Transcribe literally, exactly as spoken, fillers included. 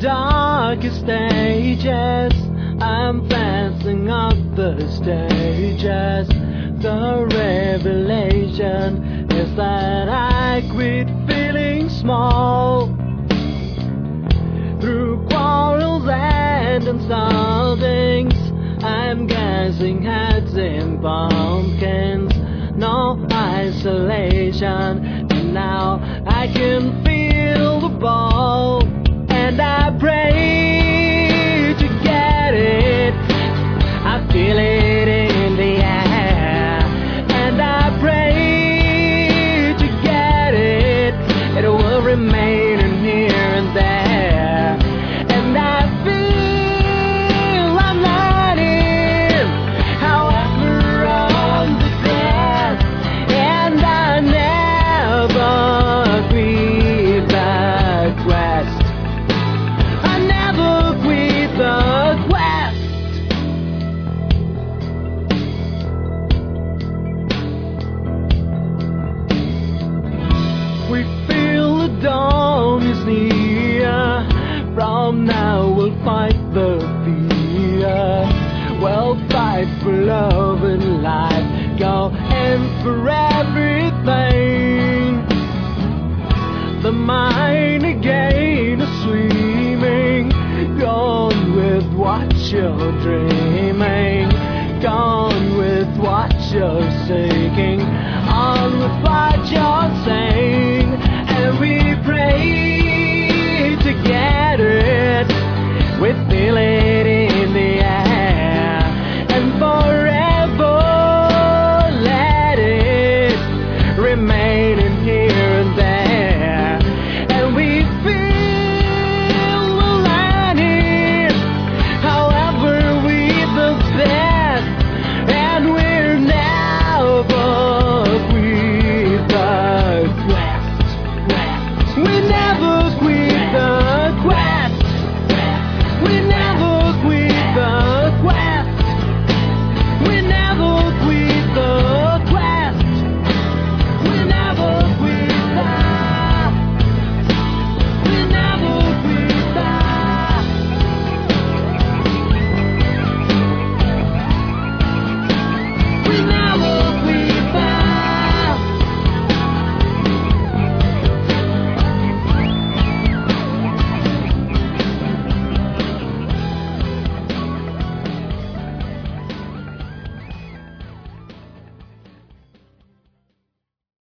darkest stages, I'm dancing up the stages. The revelation is that I quit feeling small. Through quarrels and insultings, I'm guessing heads in pumpkins. No isolation, and now I can feel the ball. And I pray to get it. I feel it in the air. And I pray to get it. It will remain in here and there. And I feel I'm learning however on the grass. And I never quit the quest. I never quit the quest. We feel the dawn is near. From now we'll fight the fear. We'll fight for love and life. Go and for everything. The mind again is swimming. Gone with what you're dreaming. Gone with what you're seeking. On with